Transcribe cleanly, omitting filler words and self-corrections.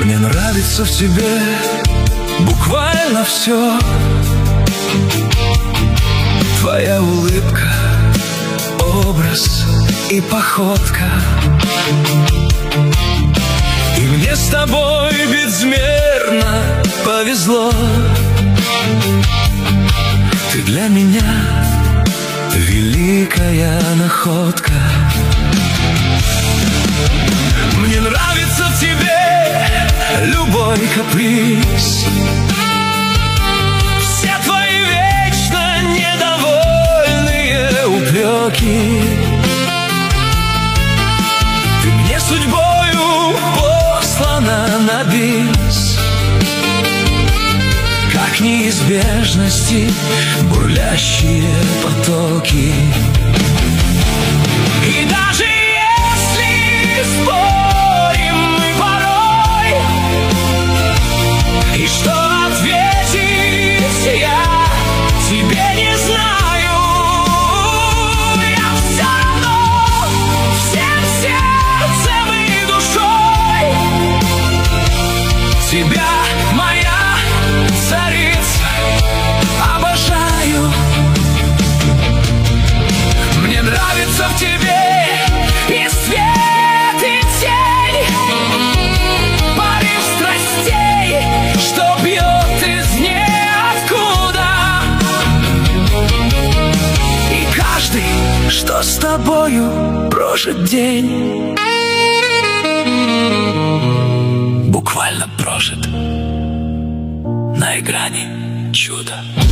Мне нравится в тебе буквально все. Твоя улыбка, образ и походка. И мне с тобой безмерно повезло. Ты для меня великая находка. Мне нравится в тебе любой каприз, все твои вечно недовольные упреки. Ты мне судьбою послана на бис, как неизбежности бурлящие потоки. И даже если спорим мы порой, и что ответить я тебе не знаю, я все равно всем сердцем и душой тебя, моя царица, обожаю. Мне нравится в тебе и свет, и тень, порыв страстей, что бьет из ниоткуда. И каждый, что с тобою прожит день, буквально прожит на грани чуда.